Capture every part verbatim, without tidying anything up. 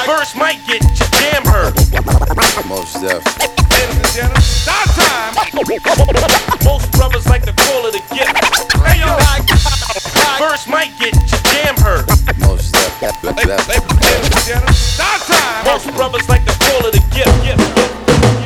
First might get your jam heard. Most deaf. Ladies and gentlemen, start time. Most brothers like to call it a gift. Hey yo, first might get your jam heard. Most deaf. Ladies and gentlemen, start time. Most brothers like to call it a gift. gift, gift.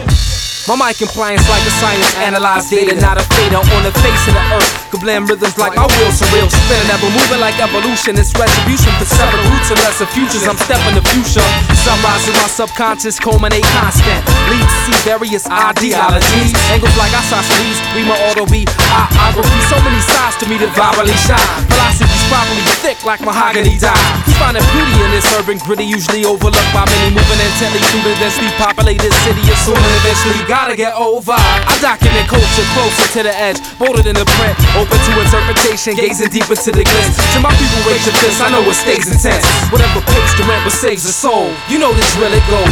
My mic compliance like a science analyze data, not a fader on the face of the earth. Could blend rhythms like my wheels are real spin. Never moving like evolution, it's retribution for seven roots and lesser futures. I'm stepping the future. Sunrise in my subconscious, culminate constant. Lead to see various ideologies. Angles like isosceles, read my auto be biography. So many sides to me that virally shine. Philosophy's properly thick like mahogany dye. You find a beauty in this urban gritty, usually overlooked by many, moving intently through the densely populated city. Assuming eventually gotta get over. I document culture closer to the edge, bolder than the print, open to interpretation, gazing deep into the glitz. To my people, raise your fist, I know it stays intense. Whatever pays the rent but saves the soul. You know this really goes.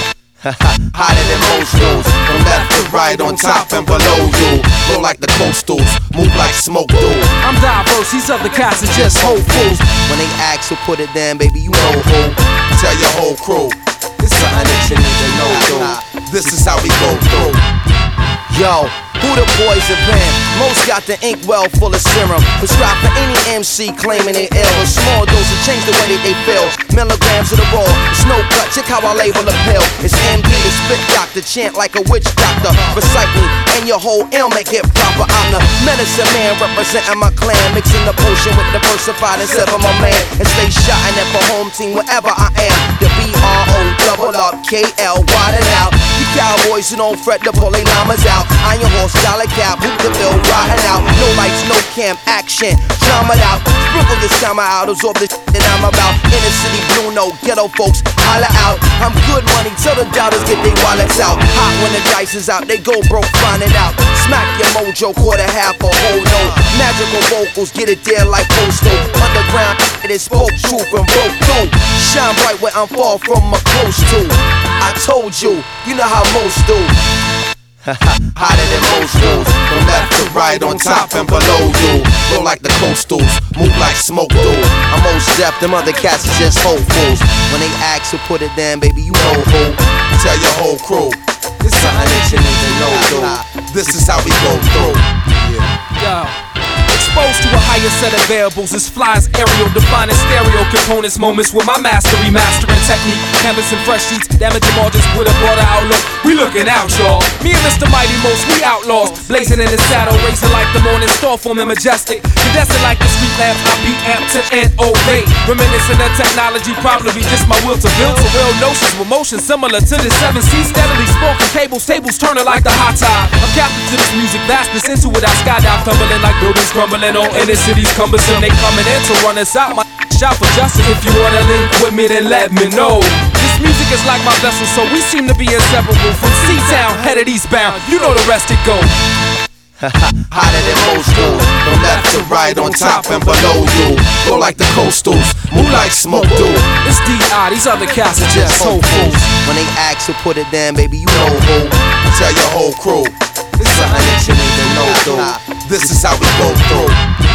Hotter than most dudes, from left to right, on top and below you. Flow like the coastals, move like smoke do. I'm diverse, these other cats are just hopefuls. When they ask who put it down, baby, you know who. Tell your whole crew, it's something that you need to know, dude. This is how we go through. Yo, who the boys in band? Most got the ink well full of serum. Prescribed for any M C claiming they ill. A small dose to change the way that they feel. Milligrams of the raw, it's no cut, check how I label a pill. It's M D, the spit doctor, chant like a witch doctor. Recite me, and your whole ailment get proper. I'm the medicine man representing my clan. Mixing the potion with the versified instead of my man. And stay shotting it for home team wherever I am. The B R O double up K L, widen out. You cowboys who don't fret to pull they llamas out. Iron horse, dollar cap, hoop the bill, riding out. No lights, no cam, action, drama out. Sprinkle this summer out, absorb the shit that I'm about. Inner city blue note, ghetto folks, holla out. I'm good money, tell the doubters get their wallets out. Hot when the dice is out, they go broke, find it out. Smack your mojo, quarter half a whole note. Magical vocals, get it there like postal. Underground, it is spoke truth and broke through. Shine bright where I'm far from a close to. I told you, you know how most do. Hotter than most dudes, from left to right, on top and below you. Flow like the coastals, move like smoke do. I'm most deaf, them other cats are just hopefuls. When they ask who put it down, baby, you know who. Tell your whole crew, it's something that you need to know, dude. This is how we go through. Yeah. Yo. Exposed to a higher set of variables, as flies aerial, defining stereo components, moments with my mastery, mastering technique, canvas and fresh sheets, damaging margins with a broader outlook. We looking out, y'all. Me and Mister Mighty Most, we outlaws, blazing in the saddle, racing like the morning star, forming majestic, condensing like the street lamps. I beat amp to N O V, reminiscent of technology, probably just my will to build some real notions with motion similar to the seven seas, steadily sparking cables, tables turning like the hot tide. I'm captive to this music, vastness into it. I skydive, tumbling like buildings crumbling. On inner cities cumbersome, they coming in to run us out. My shout for justice. If you wanna link with me, then let me know. This music is like my vessel, so we seem to be inseparable. From C-Town, headed eastbound, you know the rest it goes. Hotter than most dudes, from left to right, on top and below you. Flow like the coastals, move like smoke do. It's D I, these other cats are just hopefuls. When they ask who put it down, baby, you know who. Tell your whole crew, it's something that you need to know, dude. This is how we go through.